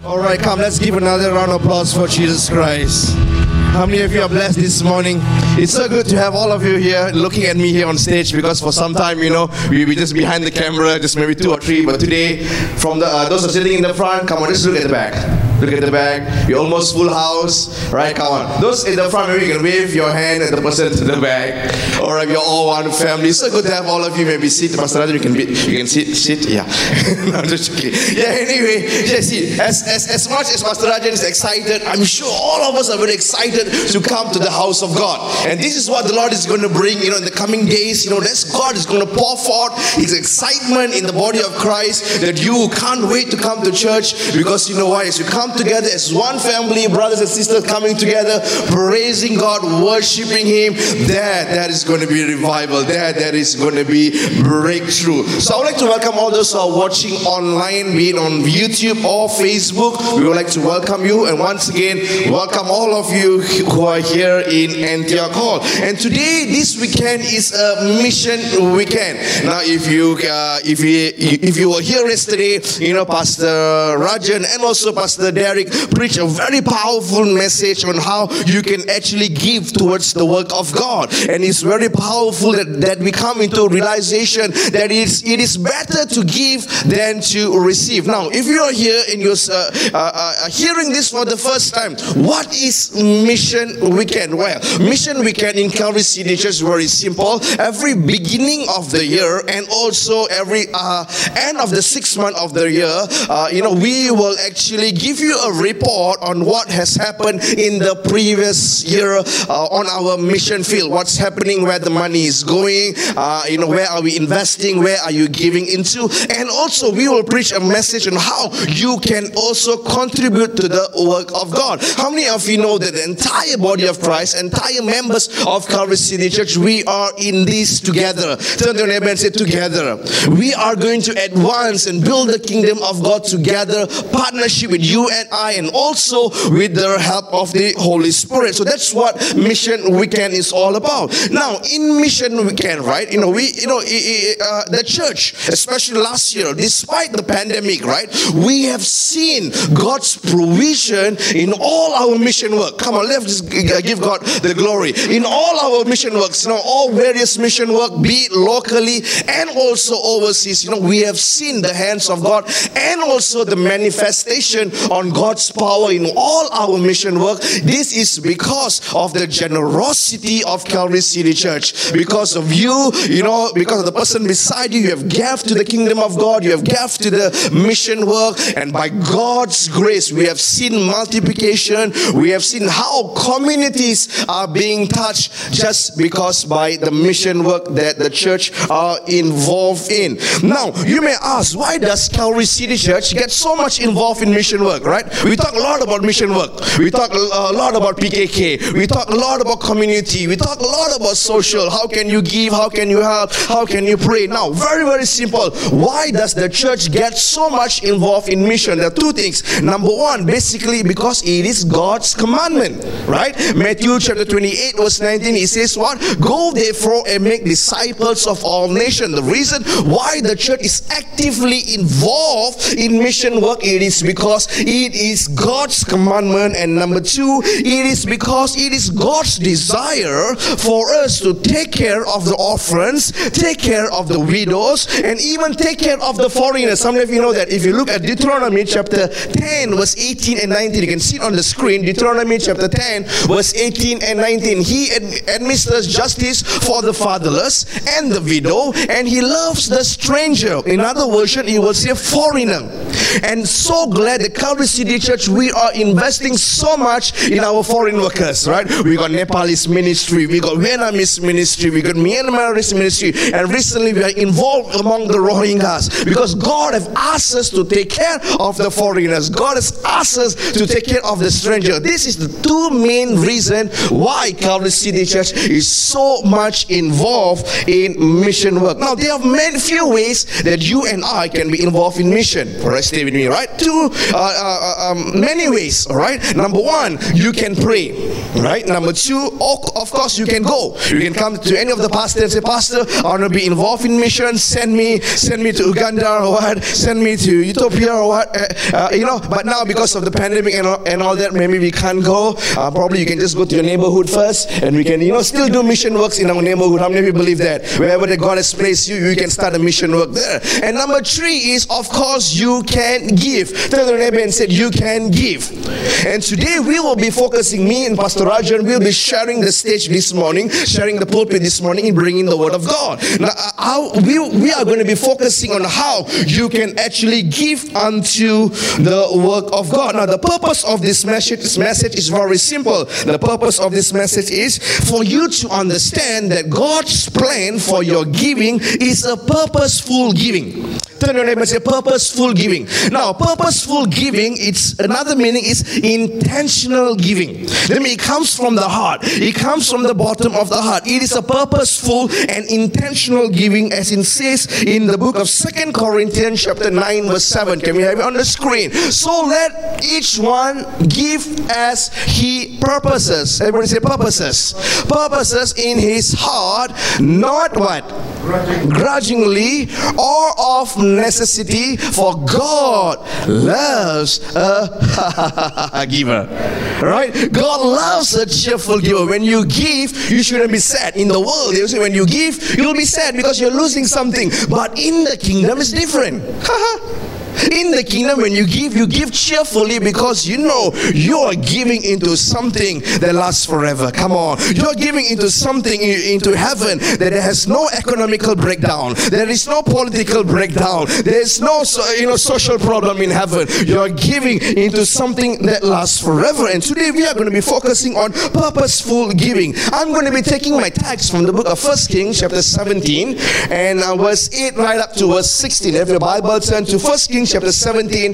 Alright, come, let's give another round of applause for Jesus Christ. How many of you are blessed this morning? It's so good to have all of you here looking at me here on stage, because for some time, we just behind the camera, just maybe 2 or 3. But today, from those who are sitting in the front, come on, just look at the back. Look at the back. We're almost full house, right? Come on. Those in the front, maybe you can wave your hand at the person to the back. Alright, we're all one family. So good to have all of you. Maybe sit, Pastor Rajan, you can sit. Yeah. No, just kidding. Yeah. Anyway, see, as much as Pastor Rajan is excited, I'm sure all of us are very excited to come to the house of God. And this is what the Lord is going to bring, in the coming days. God is going to pour forth His excitement in the body of Christ, that you can't wait to come to church, because why? As you come together as one family, brothers and sisters coming together, praising God, worshiping Him, there is going to be revival. There is going to be breakthrough. So I would like to welcome all those who are watching online, be it on YouTube or Facebook. We would like to welcome you, and once again, welcome all of you who are here in Antioch Hall. And today, this weekend is a mission weekend. Now, if you were here yesterday, Pastor Rajan and also Pastor Derek preached a very powerful message on how you can actually give towards the work of God. And it's very powerful that we come into a realization that it is better to give than to receive. Now, if you are here and you're hearing this for the first time, what is Mission Weekend? Well, Mission Weekend in Calvary City Church is very simple. Every beginning of the year and also every end of the 6th month of the year, we will actually give you a report on what has happened in the previous year on our mission field. What's happening, where the money is going, where are we investing, where are you giving into, and also we will preach a message on how you can also contribute to the work of God. How many of you know that the entire body of Christ, entire members of Calvary City Church, we are in this together? Turn to your neighbor and say, together. We are going to advance and build the kingdom of God together, partnership with you and I, and also with the help of the Holy Spirit. So that's what Mission Weekend is all about. Now, in Mission Weekend, right, the church, especially last year, despite the pandemic, right, we have seen God's provision in all our mission work. Come on, let's just give God the glory. In all our mission works, all various mission work, be it locally and also overseas, we have seen the hands of God and also the manifestation on God's power in all our mission work. This is because of the generosity of Calvary City Church. Because of you, because of the person beside you, you have gave to the kingdom of God, you have gave to the mission work, and by God's grace, we have seen multiplication. We have seen how communities are being touched just because by the mission work that the church are involved in. Now, you may ask, why does Calvary City Church get so much involved in mission work, right? We talk a lot about mission work. We talk a lot about PKK. We talk a lot about community. We talk a lot about social. How can you give? How can you help? How can you pray? Now, very, very simple. Why does the church get so much involved in mission? There are 2 things. Number 1, basically because it is God's commandment, right? Matthew chapter 28 verse 19, it says what? Go therefore and make disciples of all nations. The reason why the church is actively involved in mission work, it is because it is God's commandment. And number 2, it is because it is God's desire for us to take care of the orphans, take care of the widows, and even take care of the foreigners. Some of you know that if you look at Deuteronomy chapter 10 verse 18 and 19, you can see it on the screen. Deuteronomy chapter 10 verse 18 and 19. He administers justice for the fatherless and the widow, and He loves the stranger. In other version, He will say foreigner. And so glad that Calvary City Church, we are investing so much in our foreign workers, right? We got Nepalese ministry, we got Vietnamese ministry, we got Myanmarese ministry, and recently we are involved among the Rohingyas, because God has asked us to take care of the foreigners. God has asked us to take care of the stranger. This is the 2 main reasons why Calvary City Church is so much involved in mission work. Now, there are many few ways that you and I can be involved in mission. All right, stay with me, right? many ways, all right? Number one, you can pray, right? Number two, of course, you can go. You can come to any of the pastors and say, Pastor, I want to be involved in mission. Send me to Uganda or what? Send me to Ethiopia or what? But now because of the pandemic and all that, maybe we can't go. Probably you can just go to your neighborhood first, and we can, still do mission works in our neighborhood. How many of you believe that? Wherever that God has placed you, you can start a mission work there. And number three is, of course, you can give. Tell your neighbor and say, you can give. And today we will be focusing, me and Pastor Rajan will be sharing the stage this morning, sharing the pulpit this morning, and bringing the Word of God. Now, we are going to be focusing on how you can actually give unto the work of God. Now, the purpose of this message is very simple. The purpose of this message is for you to understand that God's plan for your giving is a purposeful giving. Turn your neighbor and say, purposeful giving. Now, purposeful giving, it's another meaning is intentional giving. That means it comes from the heart. It comes from the bottom of the heart. It is a purposeful and intentional giving, as it says in the book of 2 Corinthians chapter 9 verse 7. Can we have it on the screen? So let each one give as he purposes. Everybody say purposes. Purposes in his heart, not what? Grudgingly or of necessity, for God loves a giver. Right? God loves a cheerful giver. When you give, you shouldn't be sad. In the world, they say when you give, you'll be sad because you're losing something. But in the kingdom, it's different. In the kingdom, when you give cheerfully because you know you are giving into something that lasts forever. Come on. You're giving into something, into heaven, that has no economical breakdown. There is no political breakdown. There is no social problem in heaven. You're giving into something that lasts forever. And today we are going to be focusing on purposeful giving. I'm going to be taking my text from the book of 1 Kings chapter 17 and verse 8 right up to verse 16. If your Bible turn to 1 Kings chapter 17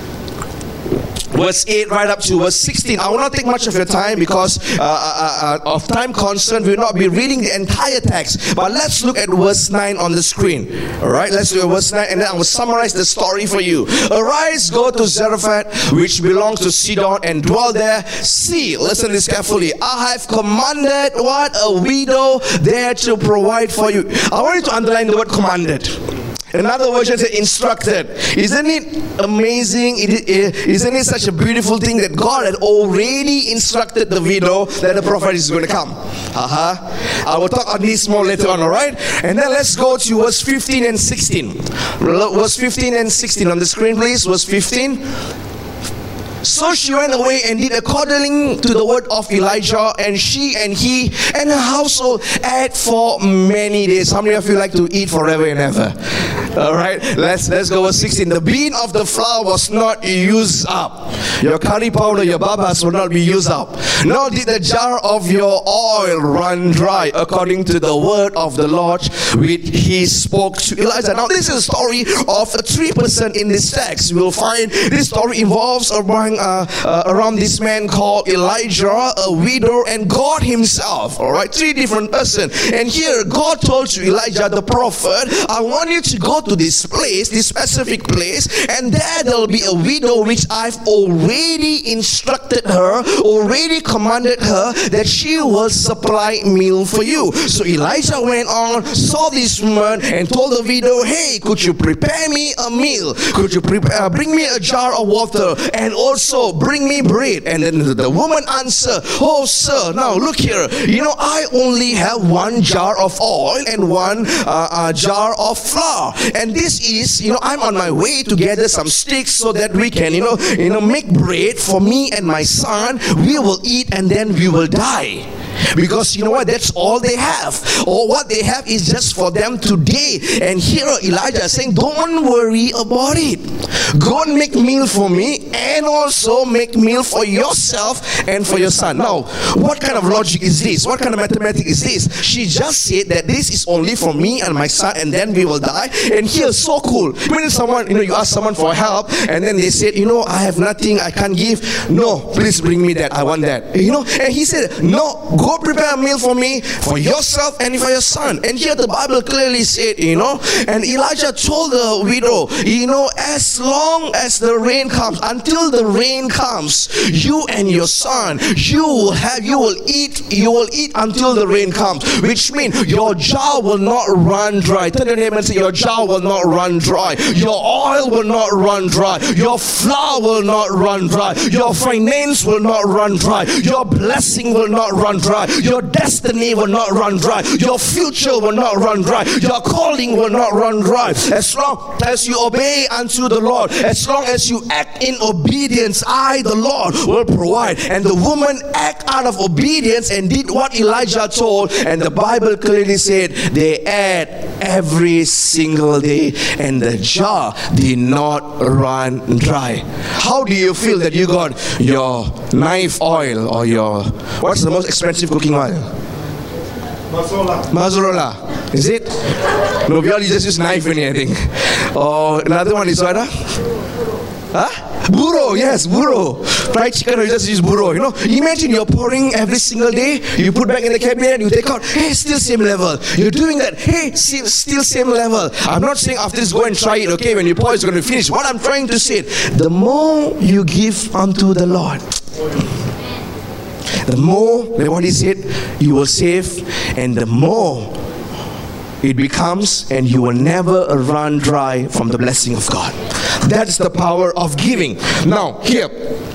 verse 8 right up to verse 16. I will not take much of your time because of time concern. We will not be reading the entire text, but let's look at verse 9 on the screen. Alright, let's do verse 9 and then I will summarize the story for you. Arise, go to Zarephath, which belongs to Sidon, and dwell there. See, listen to this carefully. I have commanded what? A widow there to provide for you. I want you to underline the word commanded. Another version says instructed. Isn't it amazing? Isn't it such a beautiful thing that God had already instructed the widow that the prophet is going to come? I will talk on this more later on, alright? And then let's go to verse 15 and 16. Verse 15 and 16 on the screen, please. Verse 15. So she went away and did according to the word of Elijah, and she and he and her household ate for many days. How many of you like to eat forever and ever? Alright, let's go verse 16. The bean of the flour was not used up. Your curry powder, your babas will not be used up. Nor did the jar of your oil run dry, according to the word of the Lord which he spoke to Elijah. Now this is a story of a 3% in this text. You will find this story involves around this man called Elijah, a widow, and God himself. Alright, 3 different persons. And here God told to Elijah the prophet, I want you to go to this place, this specific place, and there will be a widow which I've already instructed her, already commanded her that she will supply meal for you. So Elijah went on, saw this woman, and told the widow, hey, could you prepare me a meal? Could you bring me a jar of water, and also bring me bread? And then the woman answered, oh sir, now look here, I only have 1 jar of oil and 1 jar of flour, and this is, I'm on my way to gather some sticks so that we can, make bread for me and my son. We will eat and then we will die. Because you know what, that's all they have, or what they have is just for them today. And here Elijah is saying, don't worry about it. Go and make meal for me, and also make meal for yourself and for your son. Now, what kind of logic is this? What kind of mathematics is this? She just said that this is only for me and my son, and then we will die. And here, so cool. When someone, you ask someone for help, and then they said, I have nothing, I can't give. No, please bring me that, I want that. And he said, no, go go prepare a meal for me, for yourself and for your son. And here the Bible clearly said, and Elijah told the widow, as long as the rain comes, until the rain comes, you and your son, you will eat until the rain comes, which means your jar will not run dry. Tell your neighbor and say, your jar will not run dry. Your oil will not run dry. Your flour will not run dry. Your finance will not run dry. Your blessing will not run dry. Your destiny will not run dry. Your future will not run dry. Your calling will not run dry. As long as you obey unto the Lord, as long as you act in obedience, I, the Lord, will provide. And the woman acted out of obedience and did what Elijah told. And the Bible clearly said they ate every single day, and the jar did not run dry. How do you feel that you got your knife oil or what's the most expensive cooking oil? Mazzarella. Is it? No, we all just use knife in here, I think. Or another one is what? Burro, yes, burro. Fried chicken, you just use burro. Imagine you're pouring every single day. You put back in the cabinet, you take out. Hey, still same level. You're doing that. Hey, still same level. I'm not saying after this go and try it. Okay, when you pour, it's going to finish. What I'm trying to say, the more you give unto the Lord, the more, what he said, you will save, and the more it becomes, and you will never run dry from the blessing of God. That's the power of giving. Now, here,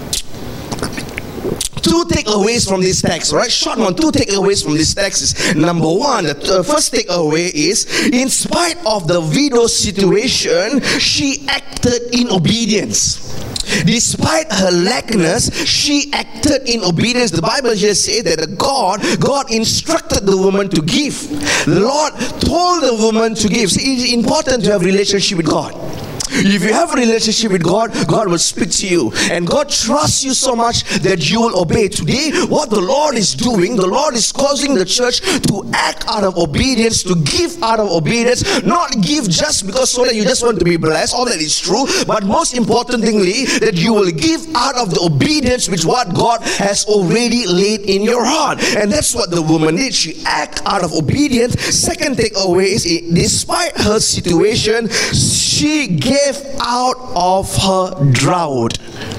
two takeaways from this text, right? Short one, two takeaways from this text is, number one, the first takeaway is, in spite of the widow's situation, she acted in obedience. Despite her lackness, she acted in obedience. The Bible here says that God instructed the woman to give. The Lord told the woman to give. See, it's important to have a relationship with God. If you have a relationship with God, God will speak to you. And God trusts you so much that you will obey. Today, what the Lord is doing, the Lord is causing the church to act out of obedience, to give out of obedience. Not give just because so that you just want to be blessed. All that is true. But most importantly, that you will give out of the obedience which what God has already laid in your heart. And that's what the woman did. She acted out of obedience. Second takeaway is, despite her situation, she gave out of her drought.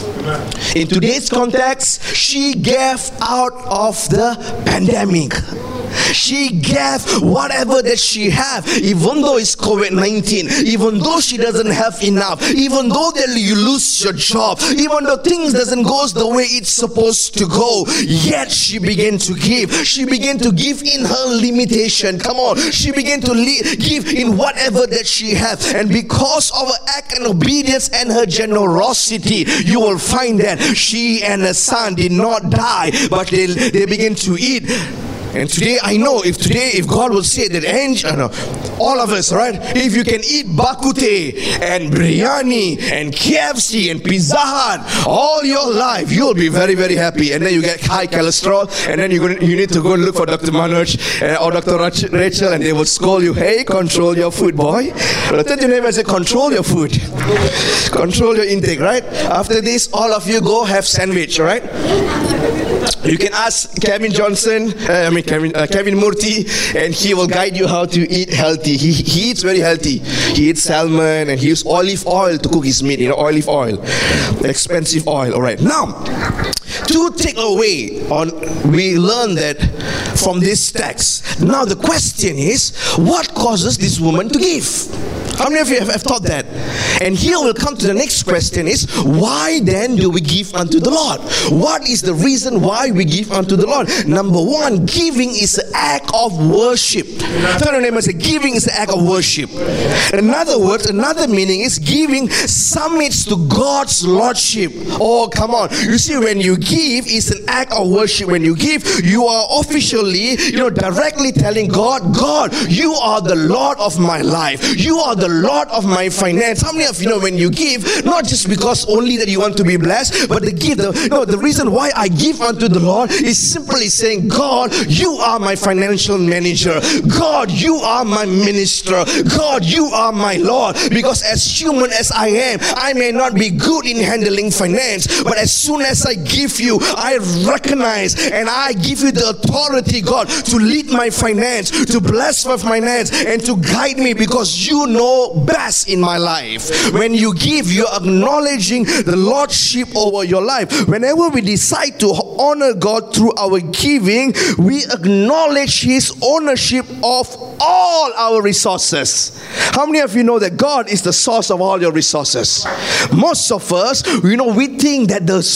In today's context, she gave out of the pandemic. She gave whatever that she have, even though it's COVID-19, even though she doesn't have enough, even though that you lose your job, even though things doesn't go the way it's supposed to go, yet she began to give. She began to give in her limitation. Come on, she began to give in whatever that she have, and because of her act and obedience and her generosity, you will find that she and her son did not die, but they began to eat. And today, I know, if God will say that, all of us, right? If you can eat bakute and biryani and KFC and Pizza Hut all your life, you'll be very, very happy. And then you get high cholesterol, and then you need to go and look for Dr. Manoj or Dr. Rachel, and they will scold you. Hey, control your food, boy. But tell your neighbor, say, control your food. Control your intake, right? After this, all of you go have sandwich, right? You can ask Kevin Murthy, and he will guide you how to eat healthy. He eats very healthy. He eats salmon, and he uses olive oil to cook his meat. Olive oil, expensive oil. All right. Now, to take away we learn that from this text. Now the question is, what causes this woman to give? How many of you have thought that? And here we'll come to the next question is, why then do we give unto the Lord? What is the reason why we give unto the Lord? Number one, giving is an act of worship. Tell your neighbor, say, giving is an act of worship. In other words, another meaning is giving submits to God's lordship. Oh, come on. You see, when you give, it's an act of worship. When you give, you are officially, directly telling God, God, you are the Lord of my life. You are the Lord of my finance. How many of you know when you give, not just because only that you want to be blessed, but the reason why I give unto the Lord is simply saying, God, you are my financial manager. God, you are my minister. God, you are my Lord. Because as human as I am, I may not be good in handling finance, but as soon as I give you, I recognize and I give you the authority authority, God, to lead my finance, to bless my finance, and to guide me, because you know best in my life. When you give, you're acknowledging the lordship over your life. Whenever we decide to honor God through our giving, we acknowledge His ownership of all our resources. How many of you know that God is the source of all your resources? Most of us, we think that the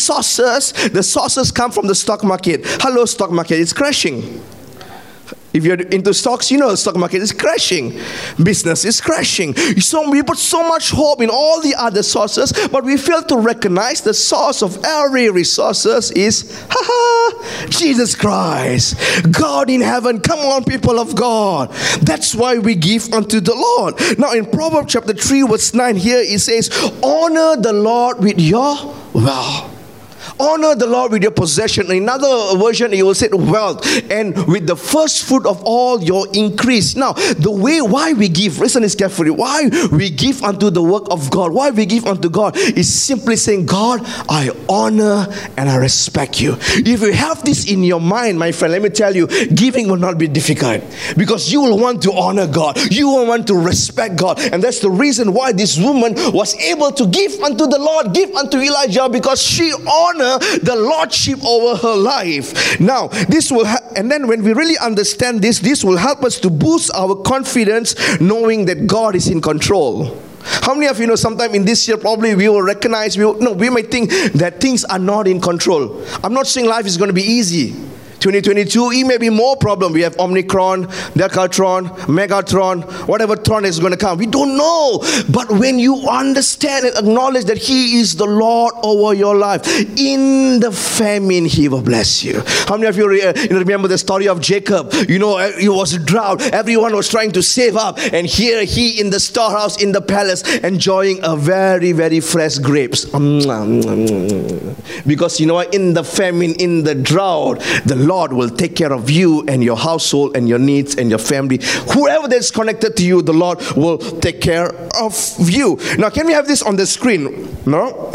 sources come from the stock market. Hello, stock market, it's crashing. If you're into stocks, the stock market is crashing. Business is crashing. So we put so much hope in all the other sources, but we fail to recognize the source of every resources is Jesus Christ, God in heaven. Come on, people of God. That's why we give unto the Lord. Now in Proverbs chapter 3 verse 9, here it says, honor the Lord with your wealth. Honor the Lord with your possession. In another version, it will say wealth, and with the first fruit of all your increase. Now, the way why we give, listen this carefully, why we give unto the work of God, why we give unto God, is simply saying, God, I honor and I respect you. If you have this in your mind, my friend, let me tell you, giving will not be difficult, because you will want to honor God. You will want to respect God. And that's the reason why this woman was able to give unto the Lord, give unto Elijah, because she honored the lordship over her life. Now, this will and then when we really understand this will help us to boost our confidence, knowing that God is in control. How many of you know sometime in this year probably we will recognize, we might think that things are not in control. I'm not saying life is going to be easy. 2022, it may be more problem. We have Omicron, Decatron, Megatron, whatever Tron is going to come. We don't know. But when you understand and acknowledge that He is the Lord over your life, in the famine He will bless you. How many of you remember the story of Jacob? It was a drought. Everyone was trying to save up. And here he in the storehouse, in the palace, enjoying a very, very fresh grapes. Because in the famine, in the drought, the Lord will take care of you and your household and your needs and your family. Whoever that's connected to you, the Lord will take care of you. Now, can we have this on the screen? No?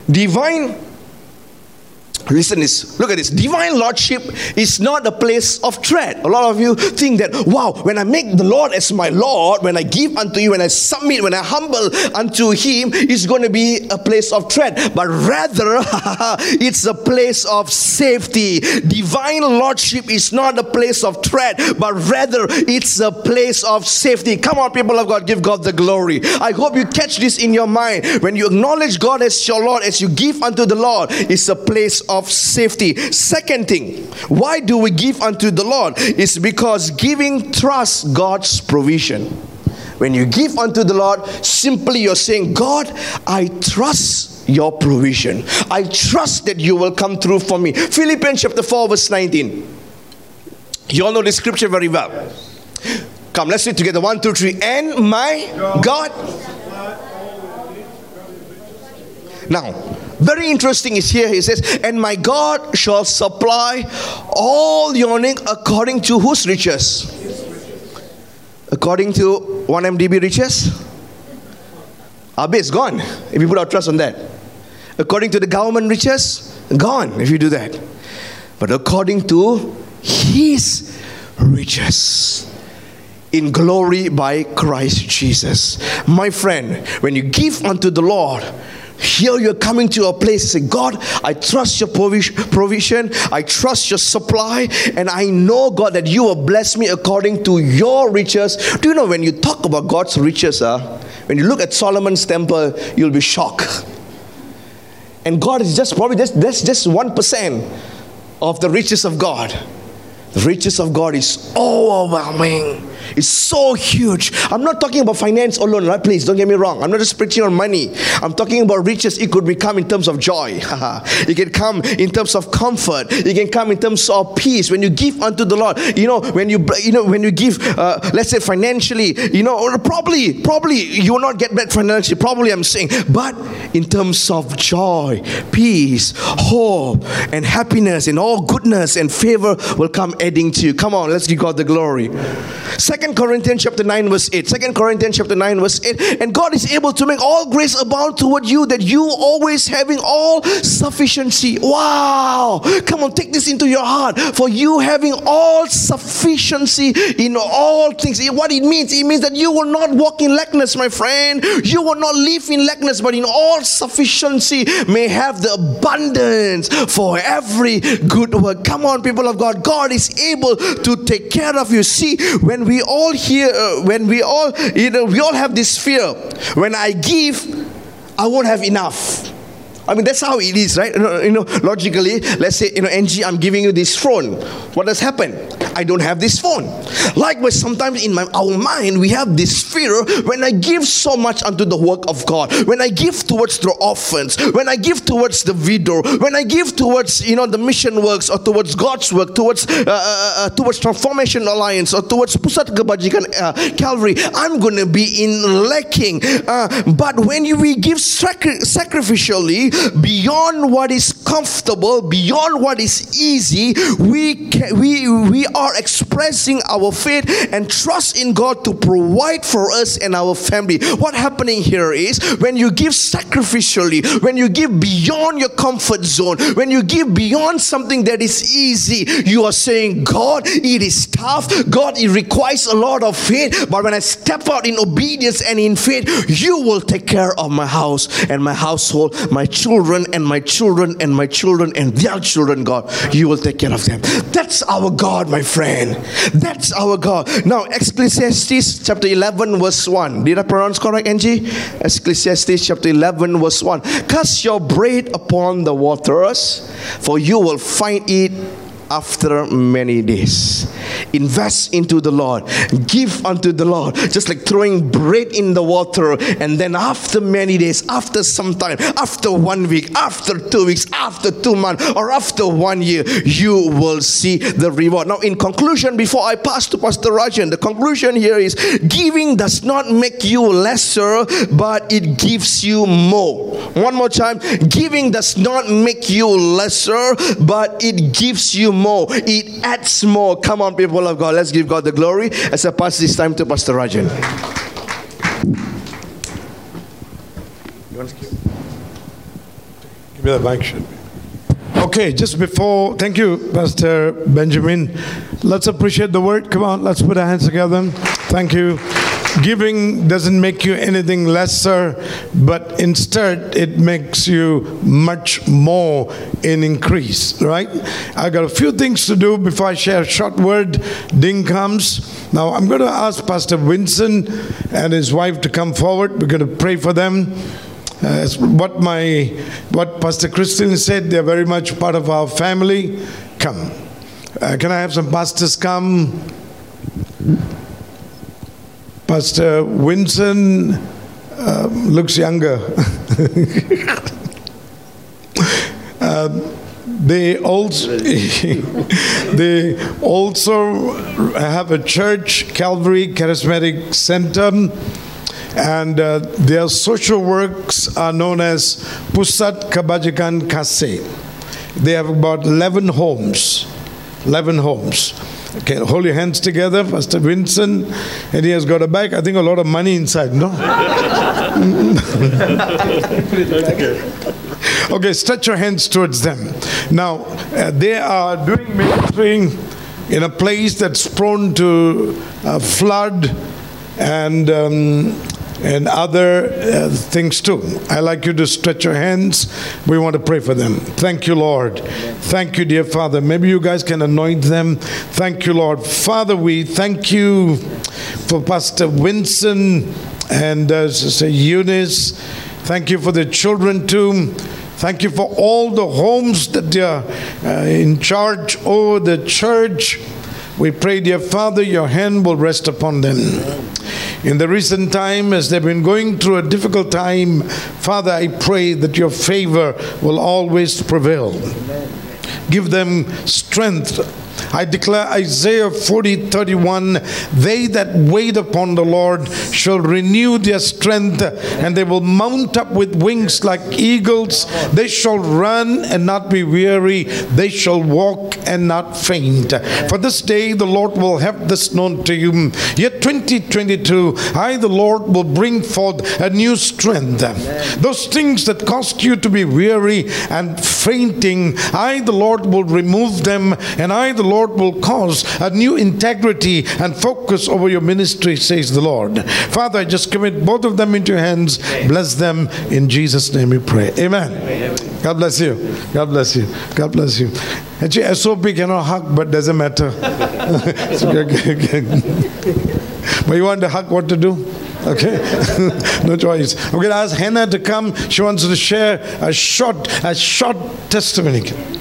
Look at this. Divine lordship is not a place of threat. A lot of you think that, wow, when I make the Lord as my Lord, when I give unto you, when I submit, when I humble unto Him, it's going to be a place of threat. But rather, it's a place of safety. Divine lordship is not a place of threat, but rather it's a place of safety. Come on, people of God, give God the glory. I hope you catch this in your mind. When you acknowledge God as your Lord, as you give unto the Lord, it's a place of safety. Second thing, why do we give unto the Lord? It's because giving trusts God's provision. When you give unto the Lord, simply you're saying, God, I trust your provision. I trust that you will come through for me. Philippians chapter 4 verse 19. You all know this scripture very well. Come, let's read together. 1, 2, 3. And my God. Now, very interesting is here, he says, and my God shall supply all your need according to whose riches? According to 1MDB riches? It's gone if you put our trust on that. According to the government riches? Gone if you do that. But according to His riches in glory by Christ Jesus. My friend, when you give unto the Lord, here you're coming to a place and say, God, I trust your provision, I trust your supply, and I know, God, that you will bless me according to your riches. Do you know when you talk about God's riches, when you look at Solomon's temple, you'll be shocked. And God is just probably that's just 1% of the riches of God. The riches of God is overwhelming. It's so huge. I'm not talking about finance alone, right? Please don't get me wrong. I'm not just preaching on money. I'm talking about riches. It could become in terms of joy. It can come in terms of comfort. It can come in terms of peace. When you give unto the Lord, when you give, let's say financially, probably you will not get back financially. Probably I'm saying, but in terms of joy, peace, hope, and happiness, and all goodness and favor will come adding to you. Come on, let's give God the glory. 2 Corinthians chapter 9 verse 8. 2 Corinthians chapter 9 verse 8. And God is able to make all grace abound toward you, that you always having all sufficiency. Wow. Come on, take this into your heart. For you having all sufficiency in all things. What it means that you will not walk in lackness, my friend. You will not live in lackness, but in all sufficiency may have the abundance for every good work. Come on, people of God. God is able to take care of you. See, when we all hear, we all have this fear. When I give, I won't have enough. I mean, that's how it is, right? Logically, let's say, Angie, I'm giving you this phone. What has happened? I don't have this phone. Likewise, sometimes in our mind, we have this fear when I give so much unto the work of God, when I give towards the orphans, when I give towards the widow, when I give towards, the mission works, or towards God's work, towards Transformation Alliance, or towards Pusat Kebajikan Calvary, I'm going to be in lacking. But when we give sacrificially, beyond what is comfortable, beyond what is easy, we are expressing our faith and trust in God to provide for us and our family. What happening here is, when you give sacrificially, when you give beyond your comfort zone, when you give beyond something that is easy, you are saying, God, it is tough. God, it requires a lot of faith. But when I step out in obedience and in faith, you will take care of my house and my household, my children and my children and my children and their children, God. You will take care of them. That's our God, my friend. That's our God. Now, Ecclesiastes chapter 11 verse 1. Did I pronounce correct, Angie? Ecclesiastes chapter 11 verse 1. Cast your bread upon the waters, for you will find it after many days. Invest into the Lord. Give unto the Lord. Just like throwing bread in the water, and then after many days, after some time, after 1 week, after 2 weeks, after 2 months, or after 1 year, you will see the reward. Now, in conclusion, before I pass to Pastor Rajan, the conclusion here is, giving does not make you lesser, but it gives you more. One more time. Giving does not make you lesser, but it gives you more. It adds more. Come on, people of God, let's give God the glory as I pass this time to Pastor Rajan. Give me the mic, should be. Okay, just before, thank you, Pastor Benjamin. Let's appreciate the word. Come on, let's put our hands together. Thank you. Giving doesn't make you anything lesser, but instead it makes you much more in increase, right? I got a few things to do before I share a short word. Ding comes. Now I'm going to ask Pastor Vincent and his wife to come forward. We're going to pray for them. What Pastor Christian said, they're very much part of our family. Come. Can I have some pastors come? Pastor Winston looks younger. They also have a church, Calvary Charismatic Center, and their social works are known as Pusat Kebajikan Kasih. They have about 11 homes. 11 homes. Okay, hold your hands together, Pastor Vincent. And he has got a bag, I think a lot of money inside, no? Okay, stretch your hands towards them. Now, they are doing ministry in a place that's prone to flood and other things too. I like you to stretch your hands. We want to pray for them. Thank you, Lord. Thank you, dear Father. Maybe you guys can anoint them. Thank you, Lord. Father, we thank you for Pastor Vincent and Sister Eunice. Thank you for the children too. Thank you for all the homes that they are in charge over the church. We pray, dear Father, your hand will rest upon them. In the recent time, as they've been going through a difficult time, Father, I pray that your favor will always prevail. Give them strength I declare Isaiah 40:31, they that wait upon the Lord shall renew their strength, and they will mount up with wings like eagles. They shall run and not be weary. They shall walk and not faint. For this day the Lord will have this known to you. Yet 2022, I, the Lord, will bring forth a new strength. Those things that caused you to be weary and fainting, I, the Lord, will remove them, and I, the Lord, will cause a new integrity and focus over your ministry, says the Lord. Father, I just commit both of them into your hands. Bless them. In Jesus' name we pray. Amen. God bless you. God bless you. God bless you. Actually, SOP cannot hug, but doesn't matter. But you want to hug, what to do? Okay? No choice. I'm going to ask Hannah to come. She wants to share a short testimony.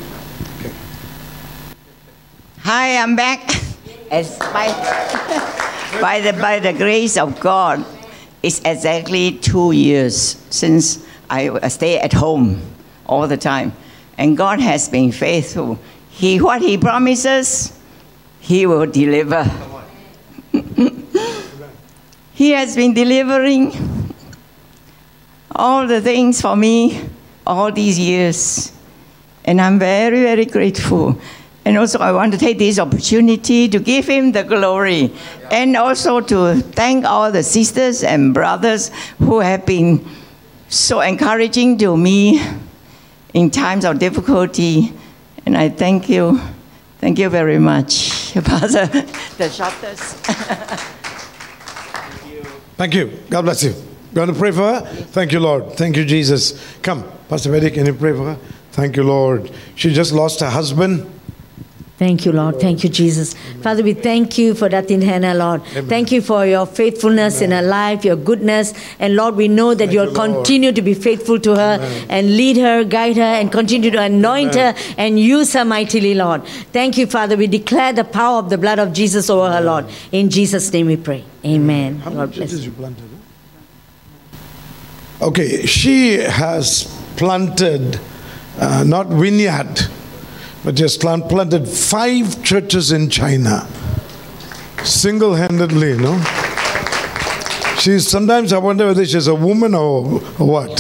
Hi, I'm back. As by the grace of God, it's exactly 2 years since I stay at home all the time. And God has been faithful. What He promises, He will deliver. He has been delivering all the things for me all these years. And I'm very, very grateful. And also I want to take this opportunity to give Him the glory. And also to thank all the sisters and brothers who have been so encouraging to me in times of difficulty. And I thank you. Thank you very much, Pastor, the shortest. Thank you. God bless you. Going to pray for her? Thank you, Lord. Thank you, Jesus. Come, Pastor Betty, can you pray for her? Thank you, Lord. She just lost her husband. Thank you, Lord. Thank you, Jesus. Amen. Father, we thank you for that in Hannah, Lord. Amen. Thank you for your faithfulness in her life, your goodness. And Lord, we know that you'll continue to be faithful to her and lead her, guide her, and continue to anoint her and use her mightily, Lord. Thank you, Father. We declare the power of the blood of Jesus over her, Lord. In Jesus' name we pray. Amen. How many churches you planted? Okay, she has planted, not vineyard, but just planted 5 churches in China, single-handedly, no? Sometimes I wonder whether she's a woman or what.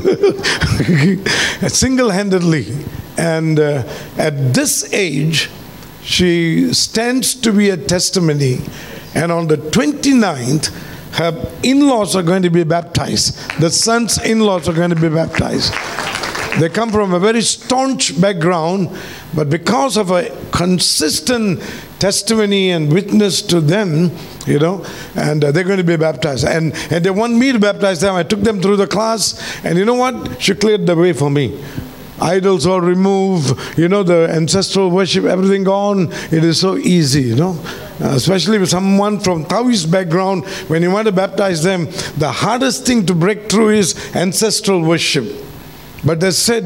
Single-handedly. And at this age, she stands to be a testimony. And on the 29th, her in-laws are going to be baptized. The son's in-laws are going to be baptized. They come from a very staunch background, but because of a consistent testimony and witness to them, you know, and they're going to be baptized. And they want me to baptize them. I took them through the class, and you know what? She cleared the way for me. Idols all removed, you know, the ancestral worship, everything gone. It is so easy, you know. Especially with someone from Taoist background, when you want to baptize them, the hardest thing to break through is ancestral worship. But they said,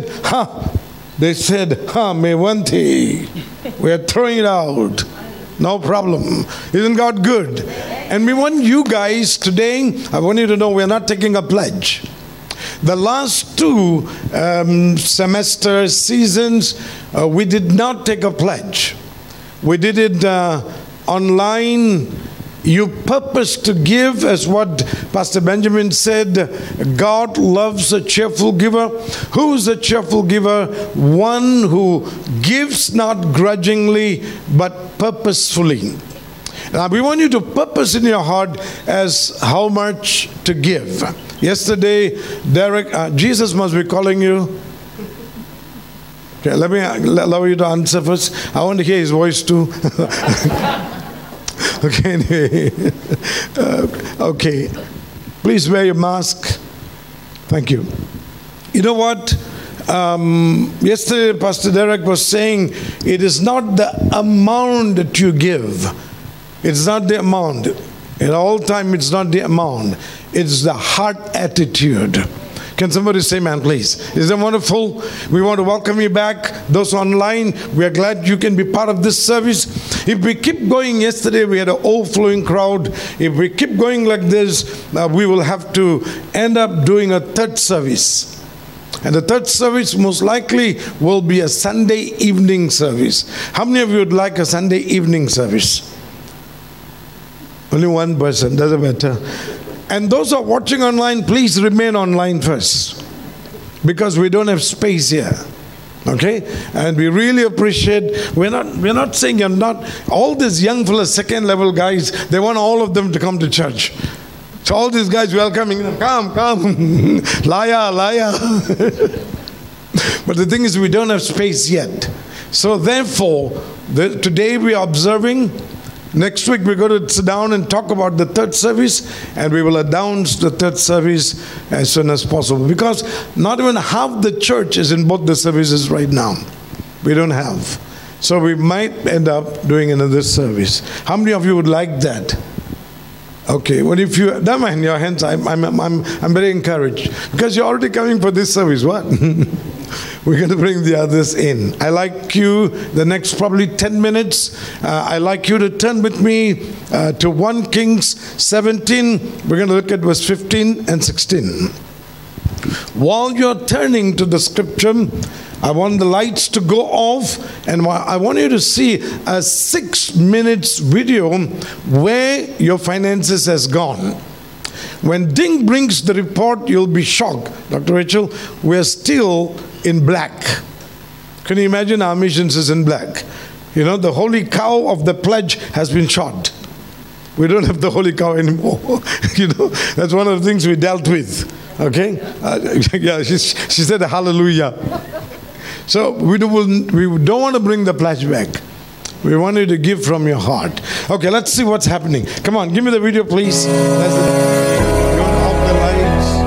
Mewanti, we are throwing it out. No problem. Isn't God good? And we want you guys today, I want you to know we are not taking a pledge. The last 2 semester seasons, we did not take a pledge. We did it online. You purpose to give, as what Pastor Benjamin said, God loves a cheerful giver. Who is a cheerful giver? One who gives not grudgingly, but purposefully. Now, we want you to purpose in your heart as how much to give. Yesterday, Derek, Jesus must be calling you. Okay, let me allow you to answer first. I want to hear his voice too. Okay, anyway. Okay. Please wear your mask. Thank you. You know what? Yesterday, Pastor Derek was saying, it is not the amount that you give. It's not the amount. At all time, it's not the amount. It's the heart attitude. Can somebody say amen, please? Is that wonderful? We want to welcome you back. Those online, we are glad you can be part of this service. If we keep going, yesterday we had an overflowing crowd. If we keep going like this, we will have to end up doing a 3rd service. And the third service most likely will be a Sunday evening service. How many of you would like a Sunday evening service? Only one person, doesn't matter. And those who are watching online, please remain online first, because we don't have space here. Okay? And we really appreciate, we're not saying you're not, all these young fellas, second level guys, they want all of them to come to church. So all these guys welcoming them, come, liar. But the thing is, we don't have space yet. So therefore, today we are observing. Next week we're going to sit down and talk about the third service, and we will announce the third service as soon as possible, because not even half the church is in both the services right now. We don't have. So we might end up doing another service. How many of you would like that? Okay, well, if you don't mind your hands, I'm very encouraged, because you're already coming for this service. What? We're going to bring the others in. I like you, the next probably 10 minutes, I like you to turn with me to 1 Kings 17. We're going to look at verse 15 and 16. While you're turning to the scripture, I want the lights to go off, and I want you to see a 6 minutes video where your finances has gone. When Ding brings the report, you'll be shocked. Dr. Rachel, we're still in black. Can you imagine our missions is in black? You know, the holy cow of the pledge has been shot. We don't have the holy cow anymore. You know, that's one of the things we dealt with. Okay? Yeah, she said hallelujah. So we don't want to bring the pledge back. We want you to give from your heart. Okay, let's see what's happening. Come on, give me the video, please. That's you want to off the lights.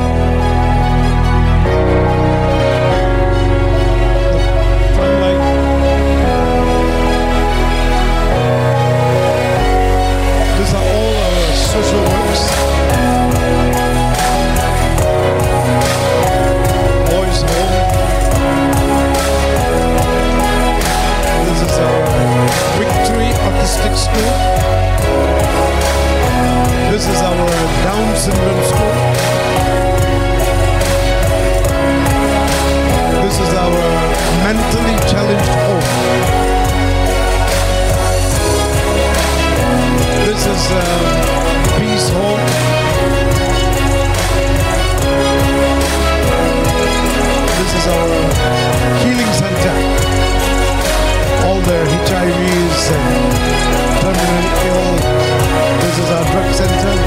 This is our Down syndrome school. This is our mentally challenged home. This is Peace Home. This is our healing center. All the HIVs and terminally ill. This is our drug center.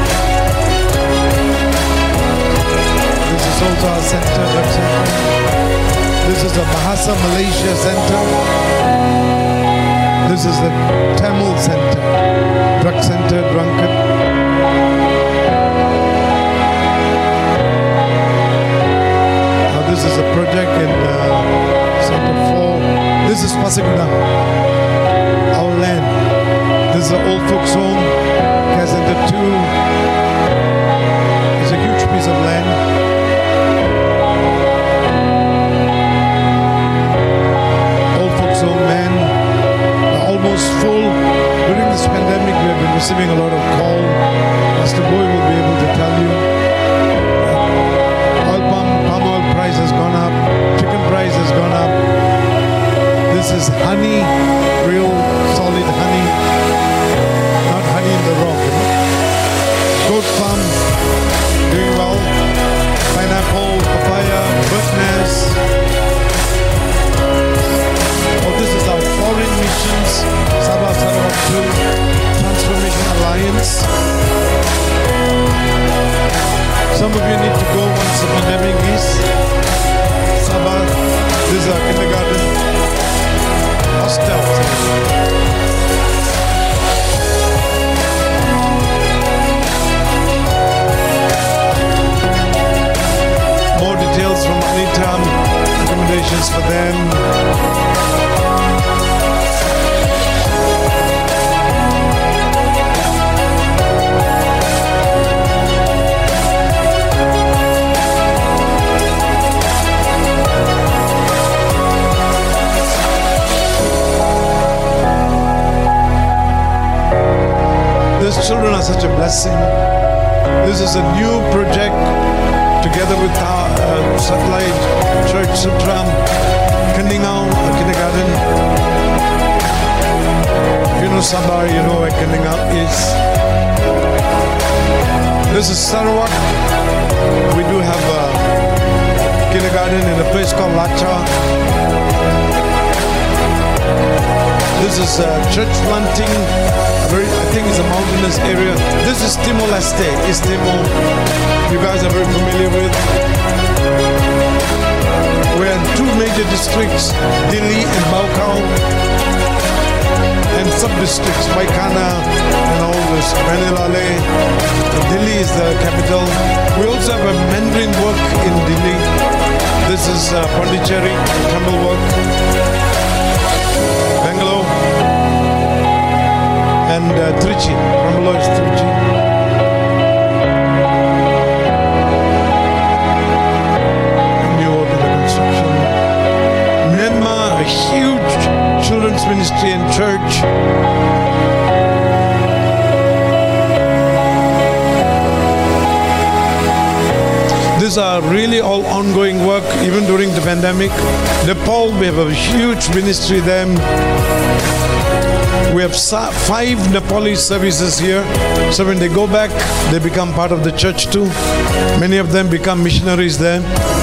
This is also our center, drug center. This is the Bahasa Malaysia Center. This is the Tamil Center, drug center, drunkard. Now this is a project in Center 4. This is Pasiguda, our land. This is the old folks home, Care Center 2. It's a huge piece of land. Old folks home, man, almost full. During this pandemic, we have been receiving a lot of call. Pastor Boy will be able to tell you. Palm oil price has gone up. Chicken price has gone up. This is honey, real solid honey. Not honey in the rock, you know. Goat farm, doing well. Pineapple, papaya, bird nest. Oh, this is our foreign missions. Sabah Sarawak 2, Transformation Alliance. Some of you need to go once the pandemic is. Sabah, this is our kindergarten. Hostel. More details from Anita, recommendations for them. These children are such a blessing. This is a new project together with our satellite church, Sutram, Kaningao Kindergarten. If you know Sabah, you know where Kaningao is. This is Sarawak. We do have a kindergarten in a place called Lacha. This is church planting. I think it's a mountainous area. This is Timor-Leste, East Timor. You guys are very familiar with. We're in two major districts, Dili and Baukau, and sub-districts, Waikana and all this, Manilale. Dili is the capital. We also have a Mandarin work in Dili. This is Pondicherry, Tamil work. Bangalore. And Trichy, Ramalo is Trichy. New work in the construction. Myanmar, a huge children's ministry and church. These are really all ongoing work, even during the pandemic. Nepal, we have a huge ministry there. We have 5 Nepali services here. So when they go back, they become part of the church too. Many of them become missionaries there.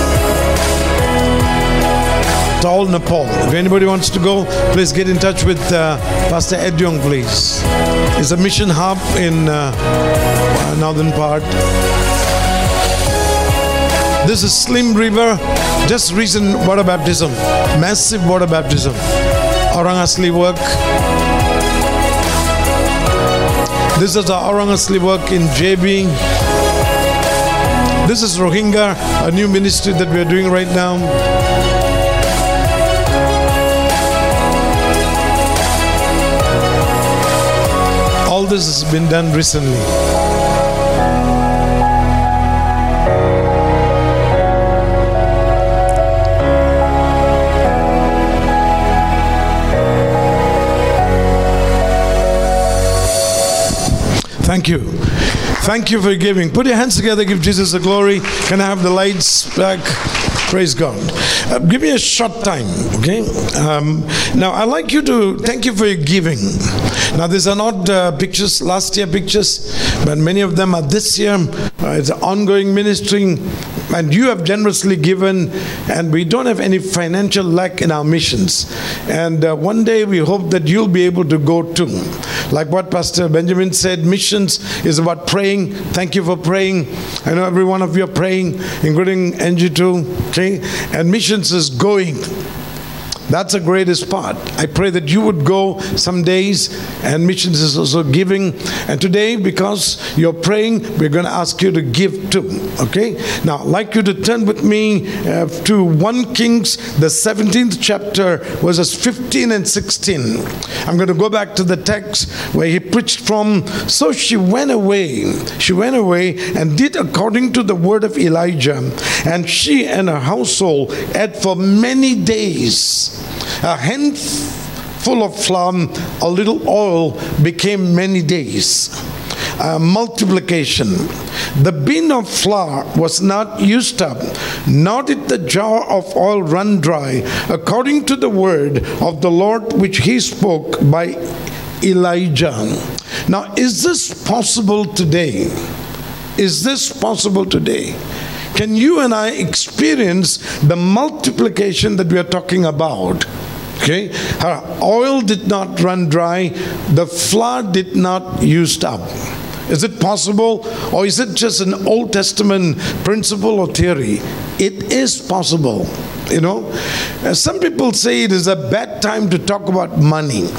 To all Nepal. If anybody wants to go, please get in touch with Pastor Ed Yong, please. It's a mission hub in northern part. This is Slim River. Just recent water baptism. Massive water baptism. Orang Asli work. This is our Orang Asli work in JB. This is Rohingya, a new ministry that we are doing right now. All this has been done recently. Thank you. Thank you for giving. Put your hands together, give Jesus the glory. Can I have the lights back? Praise God. Give me a short time, okay? Now, I'd like you to thank you for your giving. Now, these are not pictures, last year pictures, but many of them are this year. It's an ongoing ministry, and you have generously given, and we don't have any financial lack in our missions. And one day we hope that you'll be able to go too. Like what Pastor Benjamin said, missions is about praying. Thank you for praying. I know every one of you are praying, including Angie too. Okay? And missions is going. That's the greatest part. I pray that you would go some days, and missions is also giving. And today, because you're praying, we're going to ask you to give too. Okay? Now, I'd like you to turn with me to 1 Kings, the 17th chapter, verses 15 and 16. I'm going to go back to the text where he preached from. So she went away. She went away and did according to the word of Elijah. And she and her household ate for many days. A handful of flour, a little oil became many days. Multiplication. The bin of flour was not used up, nor did the jar of oil run dry, according to the word of the Lord which he spoke by Elijah. Now, is this possible today? Is this possible today? Can you and I experience the multiplication that we are talking about? Okay, her oil did not run dry, the flour did not used up. Is it possible, or is it just an Old Testament principle or theory? It is possible. You know, some people say it is a bad time to talk about money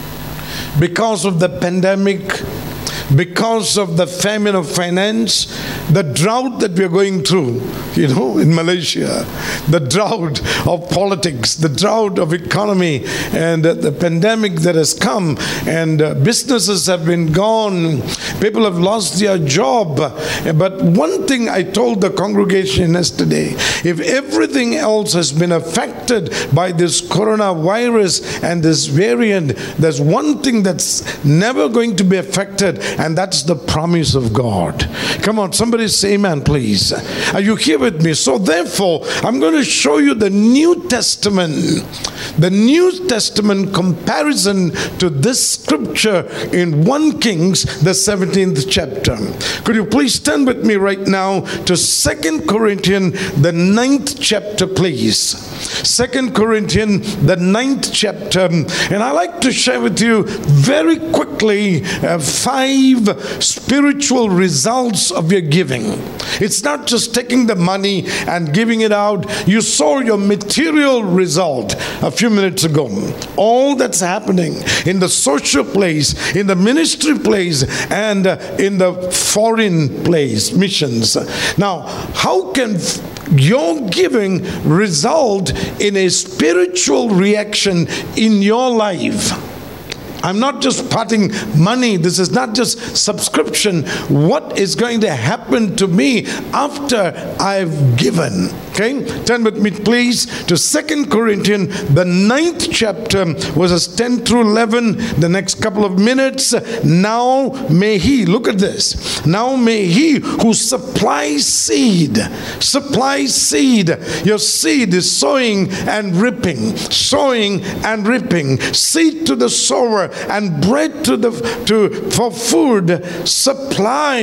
because of the pandemic, because of the famine of finance, the drought that we are going through, you know, in Malaysia, the drought of politics, the drought of economy, and the pandemic that has come, and businesses have been gone, people have lost their job. But one thing I told the congregation yesterday, if everything else has been affected by this coronavirus and this variant, there's one thing that's never going to be affected, and that's the promise of God. Come on, somebody say amen, please. Are you here with me? So therefore, I'm going to show you the New Testament. The New Testament comparison to this scripture in 1 Kings, the 17th chapter. Could you please turn with me right now to 2 Corinthians, the 9th chapter, please. 2 Corinthians, the 9th chapter. And I like to share with you very quickly 5 spiritual results of your giving. It's not just taking the money and giving it out. You saw your material result a few minutes ago. All that's happening in the social place, in the ministry place, and in the foreign place, missions. Now, how can your giving result in a spiritual reaction in your life? I'm not just parting money. This is not just subscription. What is going to happen to me after I've given? Okay, turn with me please to 2 Corinthians, the 9th chapter, verses 10 through 11, the next couple of minutes. Now may he, look at this, now may he who supplies seed, your seed is sowing and reaping, seed to the sower and bread for food, supply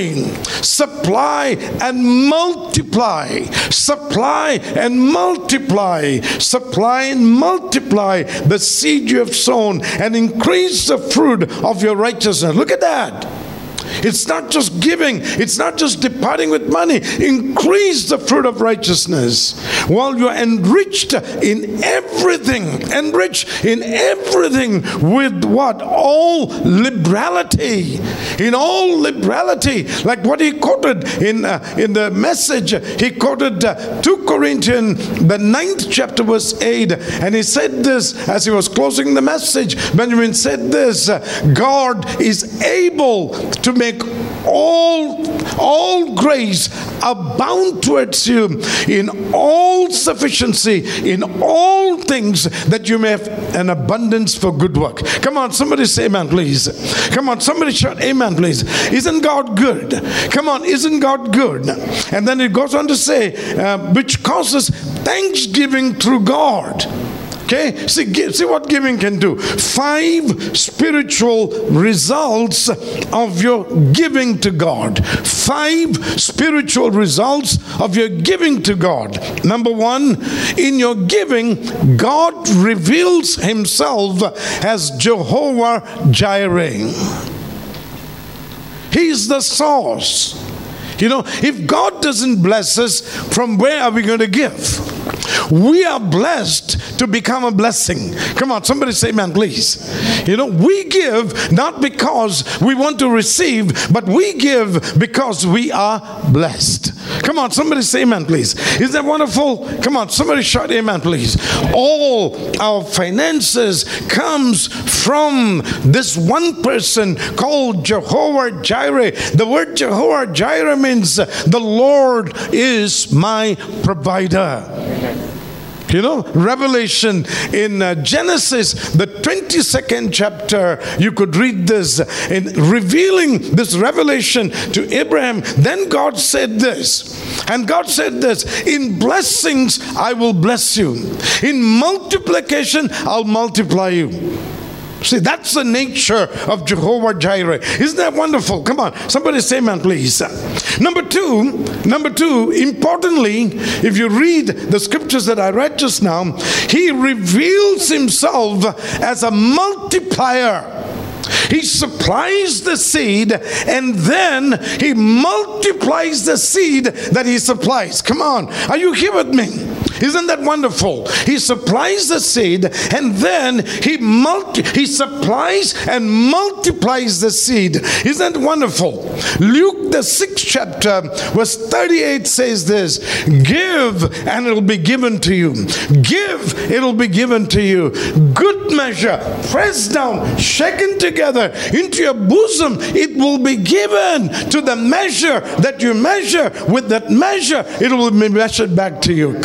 and multiply, supply and multiply the seed you have sown and increase the fruit of your righteousness. Look at that. It's not just giving. It's not just departing with money. Increase the fruit of righteousness while you're enriched in everything. Enriched in everything with what? All liberality. In all liberality. Like what he quoted in the message. He quoted 2 Corinthians, the 9th chapter, verse 8. And he said this as he was closing the message. Benjamin said this: God is able to make all grace abound towards you in all sufficiency, in all things, that you may have an abundance for good work. Come on, somebody say amen, please. Come on, somebody shout amen, please. Isn't God good? Come on, isn't God good? And then it goes on to say, which causes thanksgiving through God. Okay, see what giving can do. 5 spiritual results of your giving to God. 5 spiritual results of your giving to God. Number 1, in your giving, God reveals himself as Jehovah Jireh. He's the source. You know, if God doesn't bless us, from where are we going to give? We are blessed to become a blessing. Come on, somebody say amen, please. You know, we give not because we want to receive, but we give because we are blessed. Come on, somebody say amen, please. Isn't that wonderful? Come on, somebody shout amen, please. All our finances comes from this one person called Jehovah Jireh. The word Jehovah Jireh means the Lord is my provider. You know, Revelation in Genesis, the 22nd chapter, you could read this. In revealing this revelation to Abraham, then God said this. And God said this: in blessings I will bless you. In multiplication I'll multiply you. See, that's the nature of Jehovah Jireh. Isn't that wonderful? Come on, somebody say amen, please. Number two, importantly, if you read the scriptures that I read just now, he reveals himself as a multiplier. He supplies the seed and then he multiplies the seed that he supplies. Come on, are you here with me? Isn't that wonderful? He supplies the seed and then he supplies and multiplies the seed. Isn't that wonderful? Luke the 6th chapter verse 38 says this: give and it'll be given to you. Give, it'll be given to you. Good measure, pressed down, shaken together into your bosom, it will be given. To the measure that you measure, with that measure it will be measured back to you. Come on,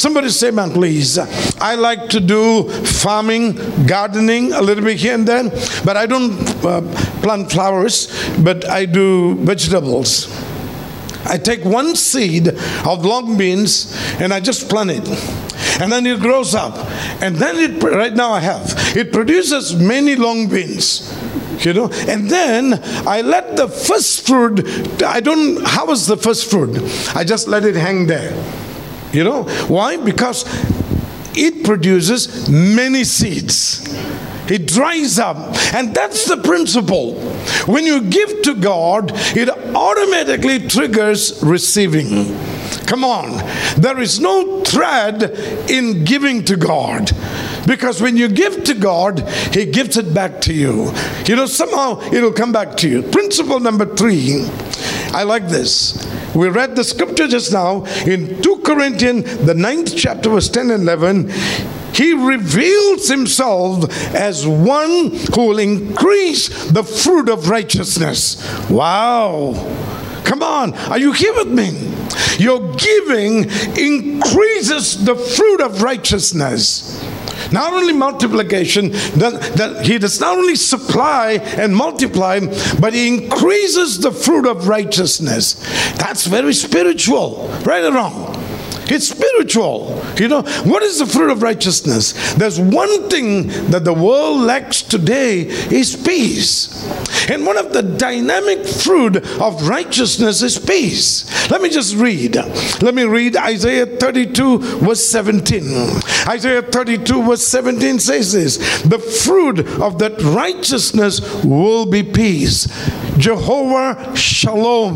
Somebody say amen, please. I like to do farming, gardening, a little bit here and there, but I don't plant flowers, but I do vegetables. I take one seed of long beans and I just plant it. And then it grows up. And then right now it produces many long beans. And then I let the first fruit, how was the first fruit? I just let it hang there. Why? Because it produces many seeds. It dries up. And that's the principle. When you give to God, it automatically triggers receiving. Come on. There is no thread in giving to God. Because when you give to God, He gives it back to you. Somehow it'll come back to you. Principle number 3. I like this. We read the scripture just now in 2 Corinthians, the 9th chapter, verse 10 and 11. He reveals Himself as one who will increase the fruit of righteousness. Wow. Come on. Are you here with me? Your giving increases the fruit of righteousness. Not only multiplication, He does not only supply and multiply, but He increases the fruit of righteousness. That's very spiritual, right or wrong? It's spiritual. What is the fruit of righteousness? There's one thing that the world lacks today is peace. And one of the dynamic fruit of righteousness is peace. Let me just read. Let me read Isaiah 32 verse 17. Isaiah 32 verse 17 says this: the fruit of that righteousness will be peace. Jehovah Shalom.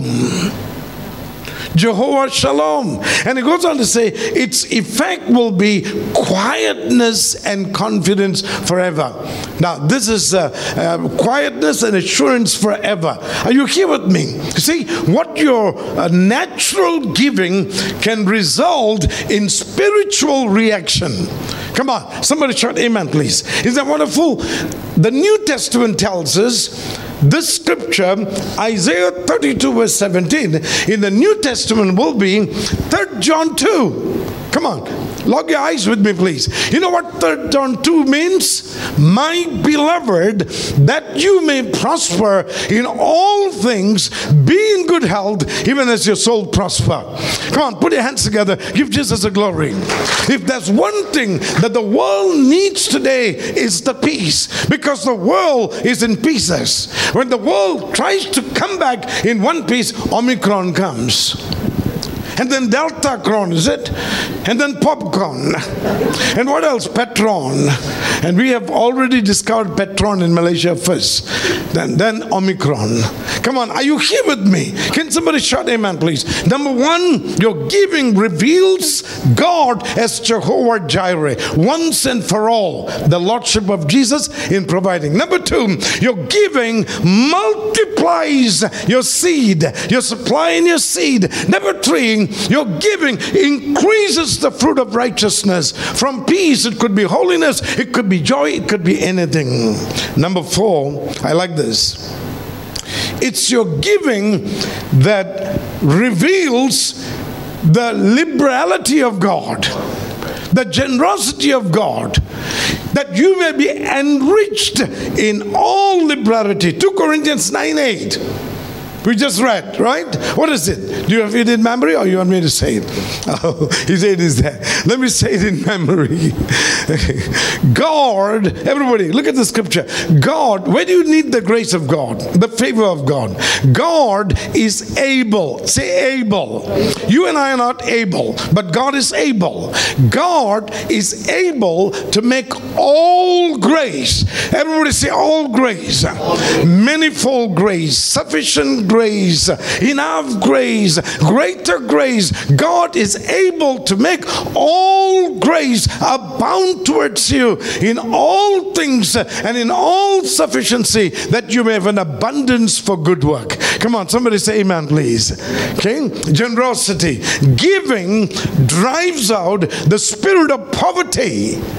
Jehovah Shalom. And it goes on to say its effect will be quietness and confidence forever. Now this is quietness and assurance forever. Are you here with me? See, what your natural giving can result in spiritual reaction. Come on, somebody shout amen, please. Isn't that wonderful? The New Testament tells us this scripture, Isaiah 32 verse 17, in the New Testament will be 3 John 2. Come on, log your eyes with me, please. You know what 3 John 2 means? My beloved, that you may prosper in all things, be in good health, even as your soul prosper. Come on, put your hands together. Give Jesus a glory. If there's one thing that the world needs today, is the peace. Because the world is in pieces. When the world tries to come back in one piece, Omicron comes. And then Delta Cron, is it? And then Popcorn. And what else? Petron. And we have already discovered Petron in Malaysia first. Then Omicron. Come on, are you here with me? Can somebody shout amen, please? Number 1, your giving reveals God as Jehovah Jireh. Once and for all, the Lordship of Jesus in providing. Number 2, your giving multiplies your seed. Your supply in your seed. Number 3, your giving increases the fruit of righteousness. From peace, it could be holiness, it could be joy, it could be anything. Number 4, I like this. It's your giving that reveals the liberality of God, the generosity of God, that you may be enriched in all liberality. 2 Corinthians 9:8. We just read, right? What is it? Do you have it in memory, or you want me to say it? Oh, he said it is there. Let me say it in memory. God, everybody, look at the scripture. God, where do you need the grace of God? The favor of God. God is able. Say able. You and I are not able, but God is able. God is able to make all grace. Everybody say all grace. Manifold grace. Sufficient grace, enough grace, greater grace. God is able to make all grace abound towards you in all things and in all sufficiency, that you may have an abundance for good work. Come on, somebody say amen, please. Okay, generosity. Giving drives out the spirit of poverty.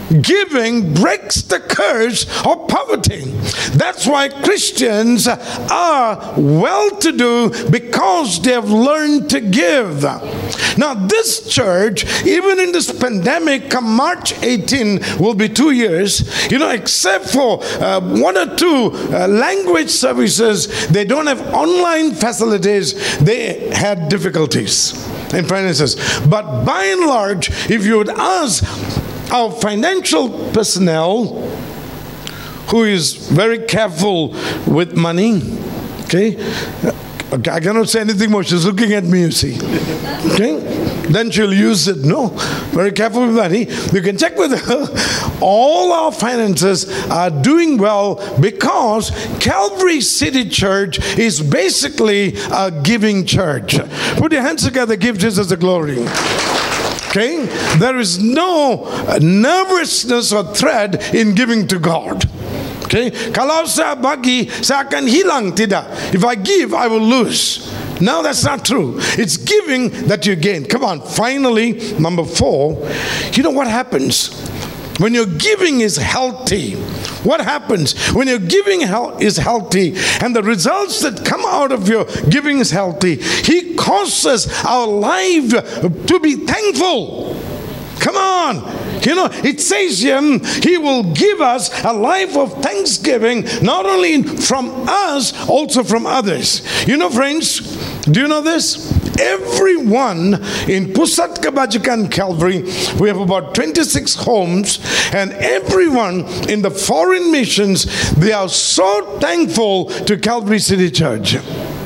giving breaks the curse of poverty. That's why Christians are well-to-do, because they have learned to give. Now, this church, even in this pandemic, come March 18 will be 2 years, except for 1 or 2 language services, they don't have online facilities. They had difficulties in finances. But by and large, if you would ask our financial personnel, who is very careful with money, okay, I cannot say anything more. She's looking at me, you see. Okay? Then she'll use it. No. Very careful with money. You can check with her. All our finances are doing well because Calvary City Church is basically a giving church. Put your hands together. Give Jesus the glory. Okay? There is no nervousness or dread in giving to God. Okay? Kalau saya bagi, saya akan hilang. Tidak. If I give, I will lose. No, that's not true. It's giving that you gain. Come on. Finally, number 4. You know what happens when your giving is healthy? What happens when your giving is healthy and the results that come out of your giving is healthy? He causes our life to be thankful. Come on. It says here, He will give us a life of thanksgiving, not only from us, also from others. Friends, do you know this? Everyone in Pusat Kebajikan Calvary, we have about 26 homes, and everyone in the foreign missions, they are so thankful to Calvary City Church.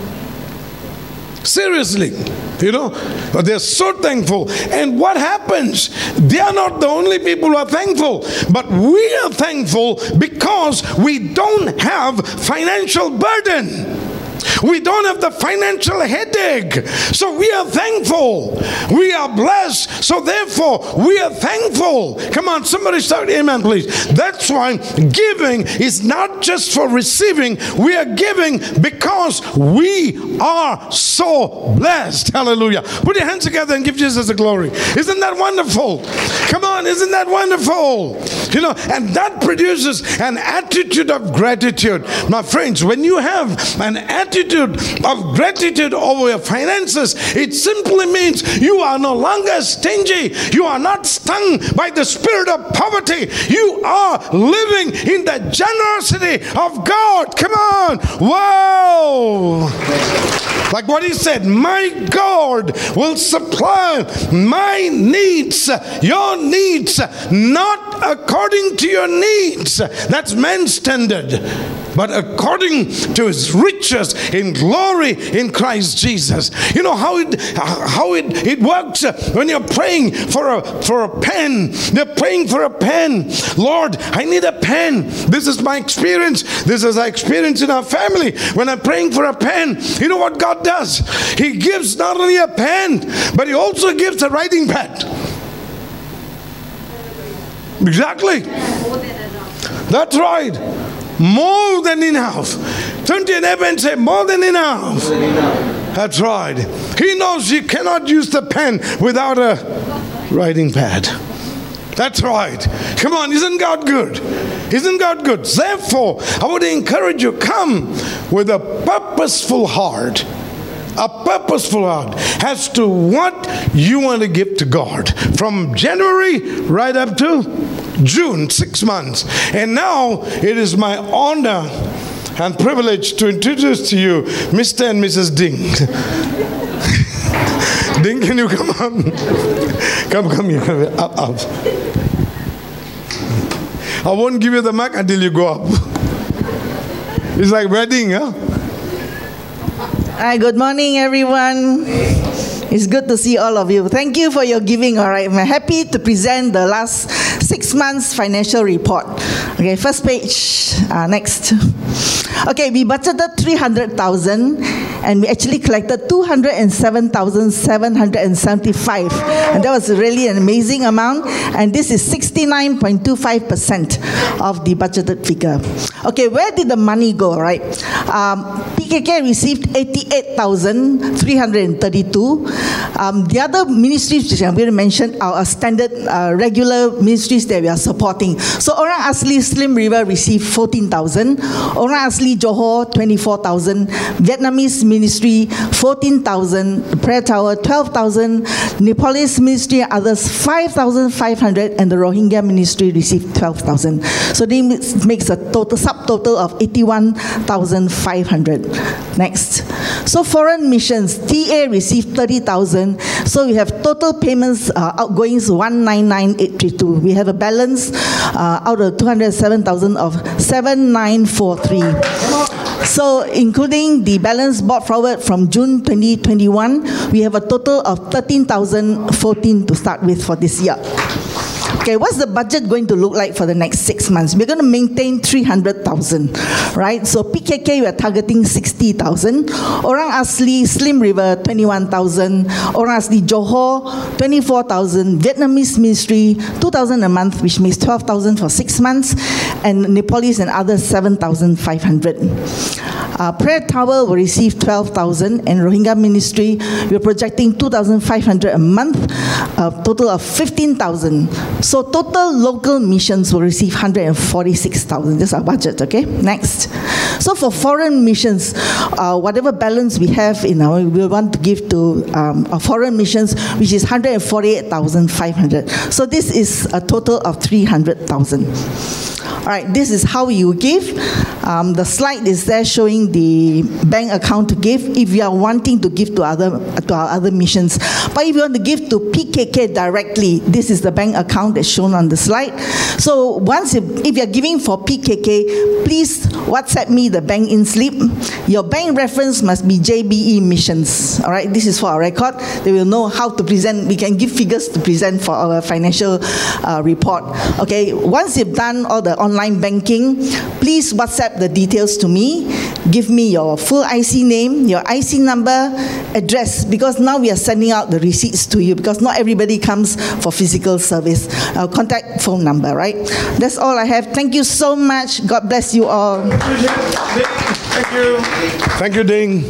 Seriously. They're so thankful. And what happens? They are not the only people who are thankful, but we are thankful because we don't have financial burden. We don't have the financial headache. So we are thankful. We are blessed. So therefore, we are thankful. Come on, somebody shout amen, please. That's why giving is not just for receiving. We are giving because we are so blessed. Hallelujah. Put your hands together and give Jesus the glory. Isn't that wonderful? Come on, isn't that wonderful? And that produces an attitude of gratitude. My friends, when you have an attitude of gratitude over your finances, it simply means you are no longer stingy. You are not stung by the spirit of poverty. You are living in the generosity of God. Come on. Whoa. Like what He said, my God will supply my needs, your needs, not according to your needs. That's man's standard, but according to His riches in glory in Christ Jesus. You know how it works when you're praying for a pen. They're praying for a pen. Lord, I need a pen. This is my experience. This is our experience in our family. When I'm praying for a pen, you know what God does? He gives not only a pen, but He also gives a writing pad. Exactly. That's right. More than enough. Turn to your neighbor and say, more than enough. That's right. He knows you cannot use the pen without a writing pad. That's right. Come on, isn't God good? Isn't God good? Therefore, I would encourage you, come with a purposeful heart. A purposeful heart as to what you want to give to God. From January right up to June, 6 months. And now it is my honor and privilege to introduce to you Mr. and Mrs. Ding. Ding, can you come on? Come here. Up. I won't give you the mic until you go up. It's like wedding, huh? Hi, good morning, everyone. It's good to see all of you. Thank you for your giving, all right? I'm happy to present the last 6 months financial report. Okay, first page, next. Okay, we budgeted 300,000 and we actually collected 207,775. And that was really an amazing amount. And this is 69.25% of the budgeted figure. Okay, where did the money go, right? PKK received 88,332. The other ministries which I'm going to mention are standard, regular ministries that we are supporting. So Orang Asli Slim River received 14,000. Orang Asli Johor, 24,000. Vietnamese ministry, 14,000. Prayer Tower, 12,000. Nepalese ministry, others, 5,500. And the Rohingya ministry received 12,000. So this makes a total subtotal of 81,500. Next. So foreign missions, TA received 30,000. So we have total payments outgoings 199,832. We have a balance out of 207,000 of 7,943. So including the balance brought forward from June 2021, we have a total of 13,014 to start with for this year. Okay, what's the budget going to look like for the next 6 months? We're going to maintain 300,000, right? So PKK, we're targeting 60,000. Orang Asli Slim River, 21,000. Orang Asli Johor, 24,000. Vietnamese ministry, 2,000 a month, which makes 12,000 for 6 months. And Nepalese and others, 7,500. Prayer Tower will receive 12,000. And Rohingya ministry, we're projecting 2,500 a month, a total of 15,000. So total local missions will receive 146,000. This is our budget, okay? Next. So for foreign missions, whatever balance we have in our, we want to give to our foreign missions, which is 148,500. So this is a total of 300,000. All right, this is how you give. The slide is there showing the bank account to give if you are wanting to give to our other missions. But if you want to give to PKK directly, this is the bank account that's shown on the slide. So once if you're giving for PKK, please WhatsApp me the bank in slip. Your bank reference must be JBE Missions. All right, this is for our record. They will know how to present. We can give figures to present for our financial report. Okay, once you've done all the online banking, please WhatsApp the details to me. Give me your full IC name, your IC number, address, because now we are sending out the receipts to you because not everybody comes for physical service. Contact phone number, right? That's all I have. Thank you so much. God bless you all. Thank you. Thank you, Ding.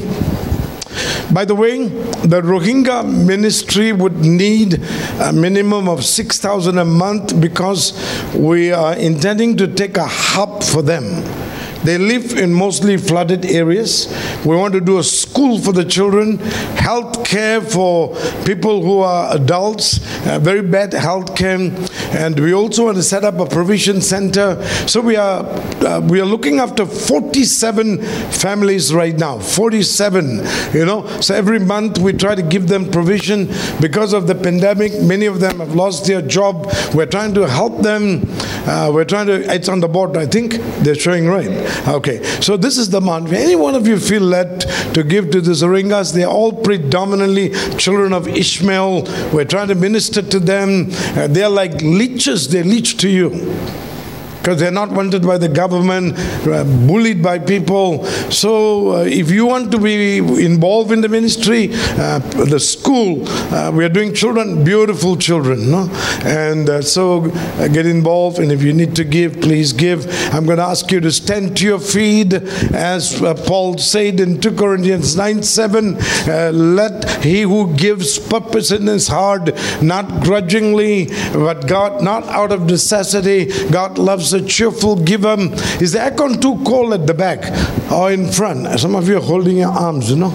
By the way, the Rohingya ministry would need a minimum of 6,000 a month because we are intending to take a hub for them. They live in mostly flooded areas. We want to do a school for the children, health care for people who are adults, very bad health care, and we also want to set up a provision center. So we are looking after 47 families right now, 47, you know. So every month we try to give them provision. Because of the pandemic, many of them have lost their job. We're trying to help them. It's on the board, I think. They're showing right. Okay, so this is the amount. If any one of you feel led to give to the Rohingyas, they're all predominantly children of Ishmael. We're trying to minister to them. They're like leeches. They leech to you because they're not wanted by the government, bullied by people. So if you want to be involved in the ministry, the school, we are doing children, beautiful children, no? And so get involved, and if you need to give, please give. I'm going to ask you to stand to your feet, as Paul said in 2 Corinthians 9:7, let he who gives purpose in his heart, not grudgingly, but God, not out of necessity. God loves a cheerful giver. Is the aircon too cold at the back or in front? Some of you are holding your arms, you know.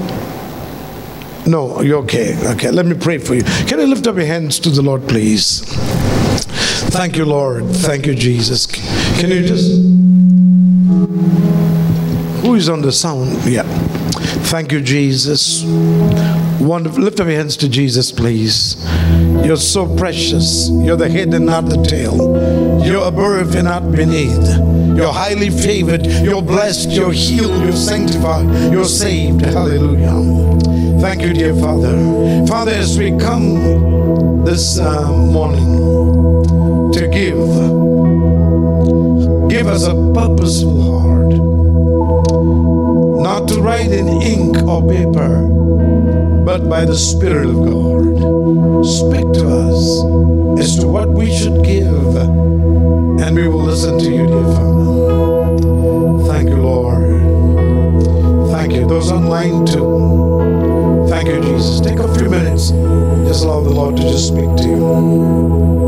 No, you're okay. Okay, let me pray for you. Can you lift up your hands to the Lord, please? Thank you, Lord. Thank you, Jesus. Can you just... Who is on the sound? Yeah. Thank you, Jesus. Wonderful. Lift up your hands to Jesus, please. You're so precious. You're the head and not the tail. You're above and not beneath. You're highly favored. You're blessed. You're healed. You're sanctified. You're saved. Hallelujah. Thank you, dear Father. Father, as we come this morning to give us a purposeful heart, not to write in ink or paper, but by the Spirit of God. Speak to us as to what we should give, and we will listen to you, dear Father. those online too. Thank you, Jesus. Take a few minutes. Just allow the Lord to just speak to you.